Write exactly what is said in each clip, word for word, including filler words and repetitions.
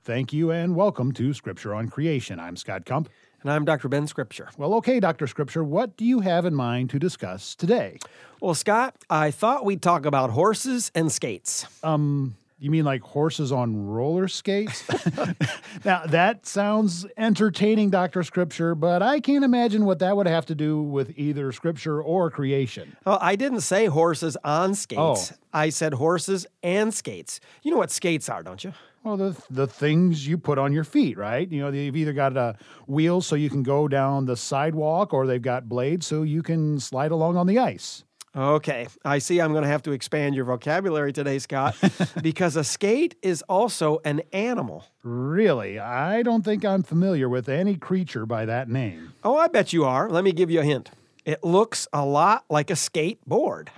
Thank you and welcome to Scripture on Creation. I'm Scott Kump. And I'm Doctor Ben Scripture. Well, okay, Doctor Scripture, what do you have in mind to discuss today? Well, Scott, I thought we'd talk about horses and skates. Um, you mean like horses on roller skates? Now, that sounds entertaining, Doctor Scripture, but I can't imagine what that would have to do with either Scripture or creation. Well, I didn't say horses on skates. Oh. I said horses and skates. You know what skates are, don't you? Well, the the things you put on your feet, right? You know, they've either got uh, wheels so you can go down the sidewalk, or they've got blades so you can slide along on the ice. Okay, I see I'm going to have to expand your vocabulary today, Scott, because a skate is also an animal. Really? I don't think I'm familiar with any creature by that name. Oh, I bet you are. Let me give you a hint. It looks a lot like a skateboard.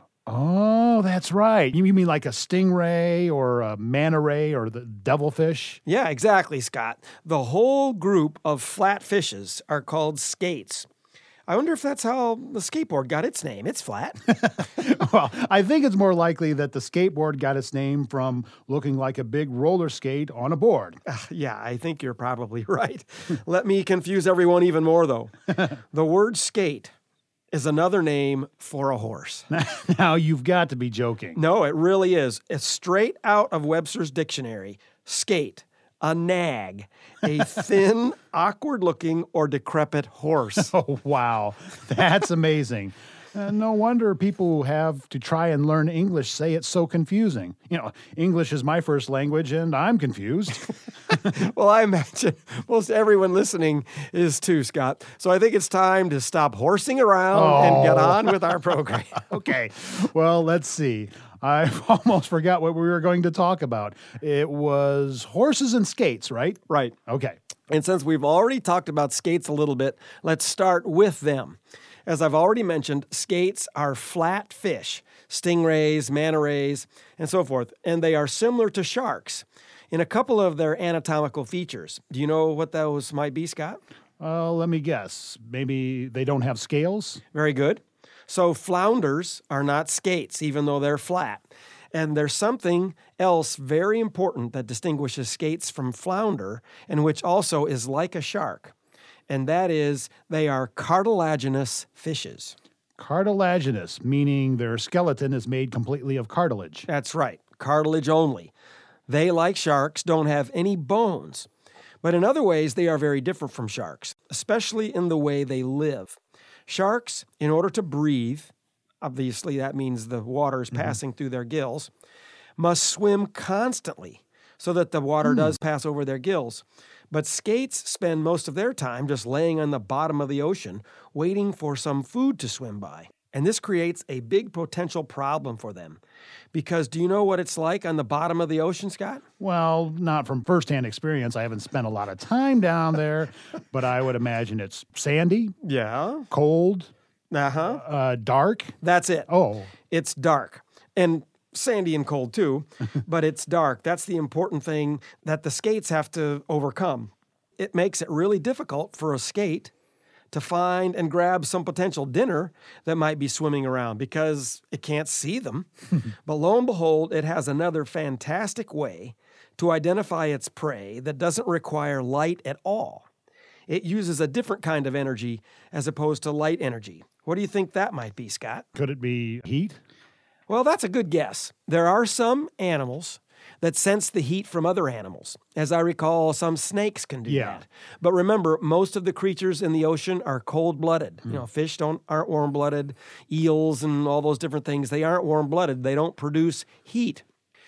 Oh, that's right. You mean like a stingray or a manta ray or the devilfish? Yeah, exactly, Scott. The whole group of flat fishes are called skates. I wonder if that's how the skateboard got its name. It's flat. Well, I think it's more likely that the skateboard got its name from looking like a big roller skate on a board. Uh, yeah, I think you're probably right. Let me confuse everyone even more, though. The word skate is another name for a horse. Now, you've got to be joking. No, it really is. It's straight out of Webster's dictionary. Skate, a nag, a thin, awkward-looking, or decrepit horse. Oh, wow. That's amazing. Uh, no wonder people who have to try and learn English say it's so confusing. You know, English is my first language, and I'm confused. Well, I imagine most everyone listening is too, Scott. So I think it's time to stop horsing around Oh. and get on with our program. Okay, well, let's see. I've almost forgot what we were going to talk about. It was horses and skates, right? Right. Okay. And since we've already talked about skates a little bit, let's start with them. As I've already mentioned, skates are flat fish, stingrays, manta rays, and so forth, and they are similar to sharks in a couple of their anatomical features. Do you know what those might be, Scott? Uh, let me guess. Maybe they don't have scales? Very good. So flounders are not skates, even though they're flat. And there's something else very important that distinguishes skates from flounder, and which also is like a shark. And that is they are cartilaginous fishes. Cartilaginous, meaning their skeleton is made completely of cartilage. That's right, cartilage only. They, like sharks, don't have any bones. But in other ways, they are very different from sharks, especially in the way they live. Sharks, in order to breathe, obviously that means the water is passing mm-hmm. through their gills, must swim constantly so that the water mm. does pass over their gills. But skates spend most of their time just laying on the bottom of the ocean, waiting for some food to swim by. And this creates a big potential problem for them. Because do you know what it's like on the bottom of the ocean, Scott? Well, not from firsthand experience. I haven't spent a lot of time down there, but I would imagine it's sandy, Yeah. cold, Uh-huh. uh, dark. That's it. Oh, It's dark. And sandy and cold too, but it's dark. That's the important thing that the skates have to overcome. It makes it really difficult for a skate to find and grab some potential dinner that might be swimming around because it can't see them. But lo and behold, it has another fantastic way to identify its prey that doesn't require light at all. It uses a different kind of energy as opposed to light energy. What do you think that might be, Scott? could it be heat? Well, that's a good guess. There are some animals that sense the heat from other animals. As I recall, some snakes can do Yeah. that. But remember, most of the creatures in the ocean are cold-blooded. Mm. You know, fish don't aren't warm-blooded. Eels and all those different things, they aren't warm-blooded. They don't produce heat.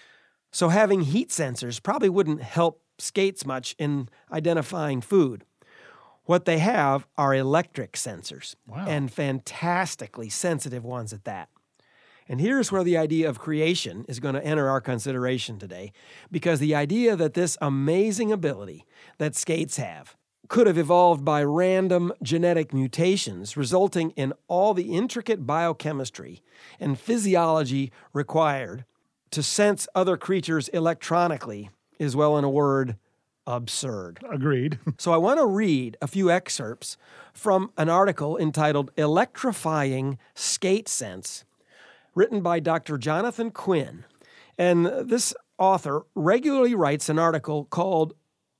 So having heat sensors probably wouldn't help skates much in identifying food. What they have are electric sensors, Wow. and fantastically sensitive ones at that. And here's where the idea of creation is going to enter our consideration today, because the idea that this amazing ability that skates have could have evolved by random genetic mutations, resulting in all the intricate biochemistry and physiology required to sense other creatures electronically, is, well, in a word, absurd. Agreed. So I want to read a few excerpts from an article entitled Electrifying Skate Sense, written by Doctor Jonathan Quinn. And this author regularly writes an article called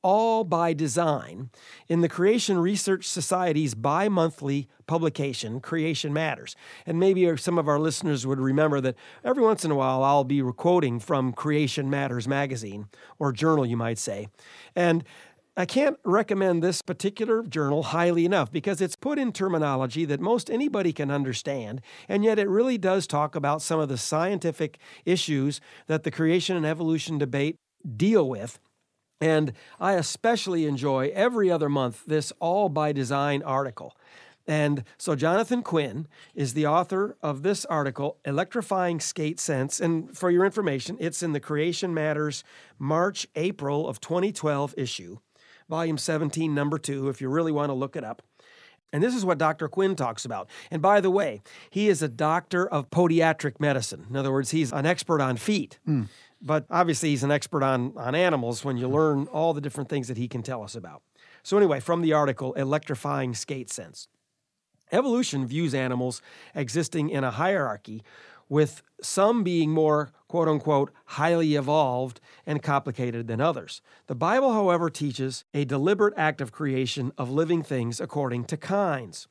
All by Design in the Creation Research Society's bi-monthly publication, Creation Matters. And maybe some of our listeners would remember that every once in a while I'll be quoting from Creation Matters magazine, or journal, you might say. And I can't recommend this particular journal highly enough because it's put in terminology that most anybody can understand, and yet it really does talk about some of the scientific issues that the creation and evolution debate deal with. And I especially enjoy every other month this All by Design article. And so Jonathan Quinn is the author of this article, Electrifying Skate Sense. And for your information, it's in the Creation Matters March, April of twenty twelve issue, volume seventeen, number two, if you really want to look it up. And this is what Doctor Quinn talks about. And by the way, he is a doctor of podiatric medicine. In other words, he's an expert on feet. Mm. But obviously, he's an expert on, on animals when you learn all the different things that he can tell us about. So anyway, from the article, Electrifying Skate Sense. Evolution views animals existing in a hierarchy, with some being more, quote-unquote, highly evolved and complicated than others. The Bible, however, teaches a deliberate act of creation of living things according to kinds.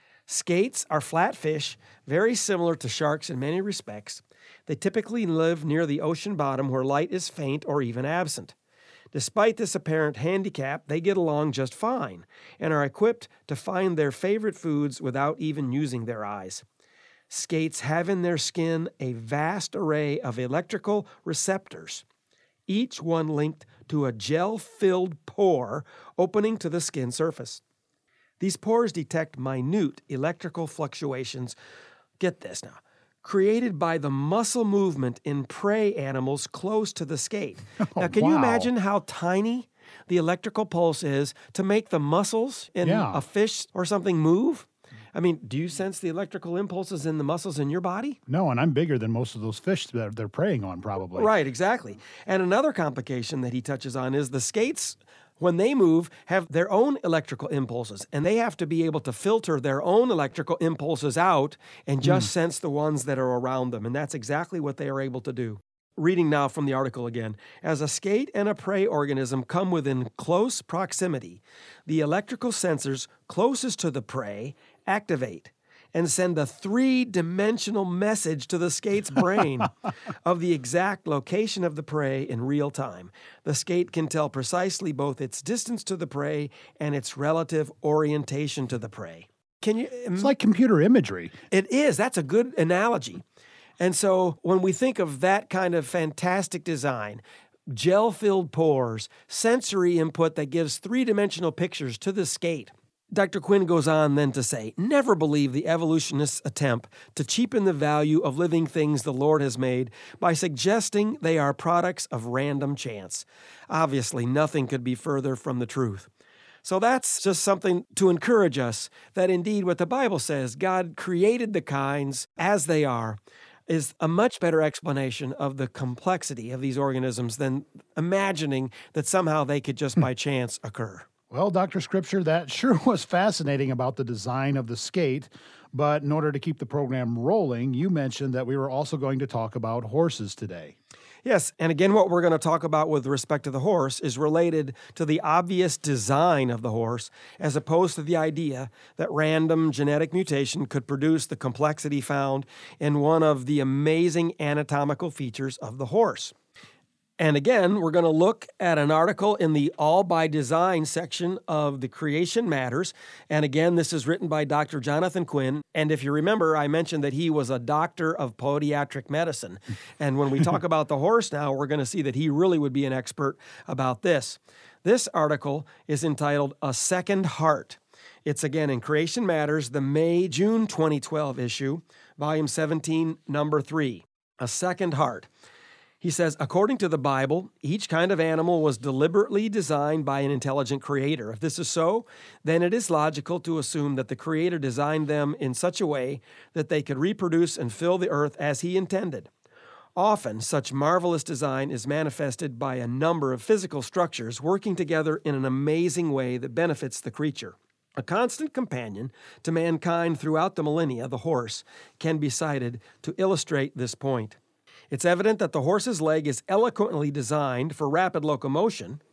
Skates are flat fish, very similar to sharks in many respects. They typically live near the ocean bottom where light is faint or even absent. Despite this apparent handicap, they get along just fine and are equipped to find their favorite foods without even using their eyes. Skates have in their skin a vast array of electrical receptors, each one linked to a gel-filled pore opening to the skin surface. These pores detect minute electrical fluctuations, get this now, created by the muscle movement in prey animals close to the skate. Oh, now, can wow. you imagine how tiny the electrical pulse is to make the muscles in Yeah. a fish or something move? I mean, do you sense the electrical impulses in the muscles in your body? No, and I'm bigger than most of those fish that they're preying on, probably. Right, exactly. And another complication that he touches on is the skates, when they move, have their own electrical impulses, and they have to be able to filter their own electrical impulses out and just mm. sense the ones that are around them, and that's exactly what they are able to do. Reading now from the article again. As a skate and a prey organism come within close proximity, the electrical sensors closest to the prey activate and send a three-dimensional message to the skate's brain of the exact location of the prey in real time. The skate can tell precisely both its distance to the prey and its relative orientation to the prey. Can you? It's like computer imagery. It is. That's a good analogy. And so when we think of that kind of fantastic design, gel-filled pores, sensory input that gives three-dimensional pictures to the skate, Doctor Quinn goes on then to say, never believe the evolutionists' attempt to cheapen the value of living things the Lord has made by suggesting they are products of random chance. Obviously, nothing could be further from the truth. So that's just something to encourage us that indeed what the Bible says, God created the kinds as they are, is a much better explanation of the complexity of these organisms than imagining that somehow they could just by chance occur. Well, Doctor Scripture, that sure was fascinating about the design of the skate, but in order to keep the program rolling, you mentioned that we were also going to talk about horses today. Yes, and again, what we're going to talk about with respect to the horse is related to the obvious design of the horse, as opposed to the idea that random genetic mutation could produce the complexity found in one of the amazing anatomical features of the horse. And again, we're going to look at an article in the All by Design section of the Creation Matters. And again, this is written by Doctor Jonathan Quinn. And if you remember, I mentioned that he was a doctor of podiatric medicine. And when we talk about the horse now, we're going to see that he really would be an expert about this. This article is entitled A Second Heart. It's again in Creation Matters, the May-June twenty twelve issue, volume seventeen, number three, A Second Heart. He says, according to the Bible, each kind of animal was deliberately designed by an intelligent creator. If this is so, then it is logical to assume that the creator designed them in such a way that they could reproduce and fill the earth as he intended. Often, such marvelous design is manifested by a number of physical structures working together in an amazing way that benefits the creature. A constant companion to mankind throughout the millennia, the horse, can be cited to illustrate this point. It's evident that the horse's leg is eloquently designed for rapid locomotion,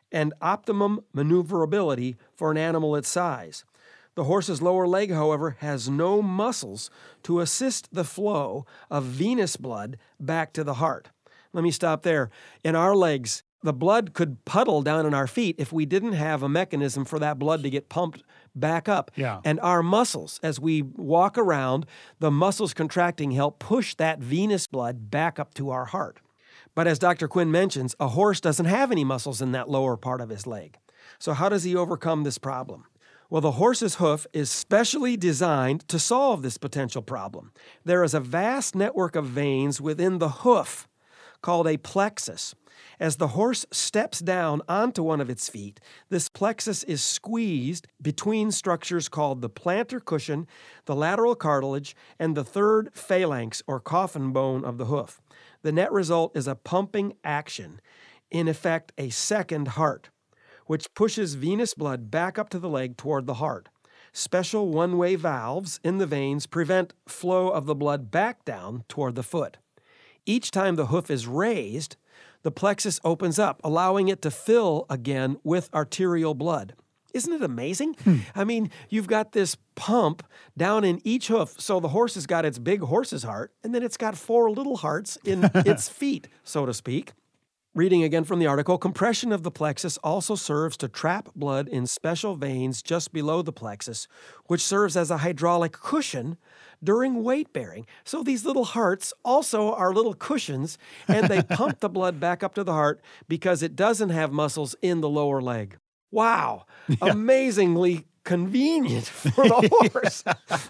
and optimum maneuverability for an animal its size. The horse's lower leg, however, has no muscles to assist the flow of venous blood back to the heart. Let me stop there. In our legs, the blood could puddle down in our feet if we didn't have a mechanism for that blood to get pumped back up. Yeah. And our muscles, as we walk around, the muscles contracting help push that venous blood back up to our heart. But as Doctor Quinn mentions, a horse doesn't have any muscles in that lower part of his leg. So how does he overcome this problem? Well, the horse's hoof is specially designed to solve this potential problem. There is a vast network of veins within the hoof called a plexus. As the horse steps down onto one of its feet, this plexus is squeezed between structures called the plantar cushion, the lateral cartilage, and the third phalanx or coffin bone of the hoof. The net result is a pumping action, in effect a second heart, which pushes venous blood back up to the leg toward the heart. Special one-way valves in the veins prevent flow of the blood back down toward the foot. Each time the hoof is raised, the plexus opens up, allowing it to fill again with arterial blood. Isn't it amazing? Hmm. I mean, you've got this pump down in each hoof, so the horse has got its big horse's heart, and then it's got four little hearts in its feet, so to speak. Reading again from the article, compression of the plexus also serves to trap blood in special veins just below the plexus, which serves as a hydraulic cushion during weight bearing. So these little hearts also are little cushions, and they pump the blood back up to the heart because it doesn't have muscles in the lower leg. Wow, yeah. Amazingly convenient for the horse.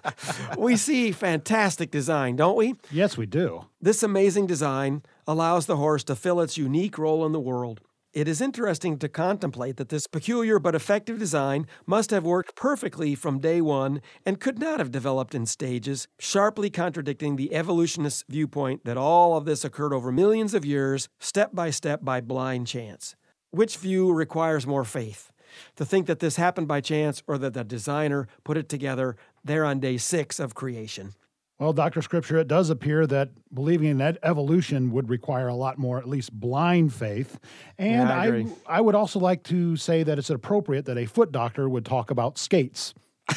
We see fantastic design, don't we? Yes, we do. This amazing design allows the horse to fill its unique role in the world. It is interesting to contemplate that this peculiar but effective design must have worked perfectly from day one and could not have developed in stages, sharply contradicting the evolutionist viewpoint that all of this occurred over millions of years, step by step by blind chance. Which view requires more faith? To think that this happened by chance or that the designer put it together there on day six of creation? Well, Doctor Scripture, it does appear that believing in that evolution would require a lot more, at least blind faith. And yeah, I, agree. I, I would also like to say that it's appropriate that a foot doctor would talk about skates.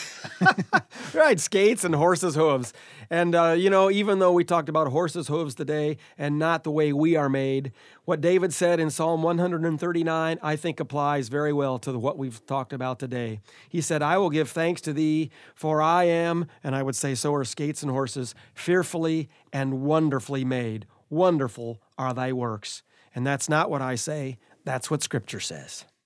Right, skates and horses' hooves. And, uh, you know, even though we talked about horses' hooves today and not the way we are made, what David said in Psalm one thirty-nine, I think applies very well to what we've talked about today. He said, I will give thanks to thee, for I am, and I would say so are skates and horses, fearfully and wonderfully made. Wonderful are thy works. And that's not what I say. That's what Scripture says.